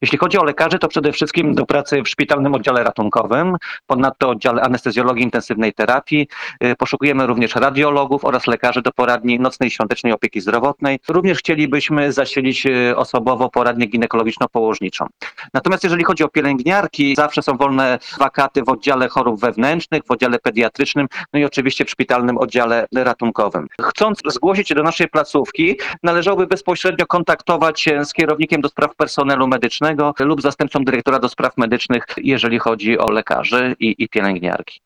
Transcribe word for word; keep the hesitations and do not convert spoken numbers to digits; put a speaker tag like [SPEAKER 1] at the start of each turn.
[SPEAKER 1] Jeśli chodzi o lekarzy, to przede wszystkim do pracy w szpitalnym oddziale ratunkowym, ponadto oddziale anestezjologii intensywnej terapii. Y, Poszukujemy również radiologów oraz lekarzy do poradni nocnej i świątecznej opieki zdrowotnej. Również chcielibyśmy zasilić y, osobowo poradnię ginekologiczno-położniczą. Natomiast jeżeli chodzi o pielęgniarki, zawsze są wolne wakaty w oddziale chorób wewnętrznych, w oddziale pediatrycznym, no i oczywiście w szpitalnym oddziale ratunkowym. Chcąc zgłosić się do naszej placówki, należałoby bezpośrednio kontaktować się z kierownikiem do spraw personelu medycznego lub zastępcą dyrektora do spraw medycznych, jeżeli chodzi o lekarzy i, i pielęgniarki.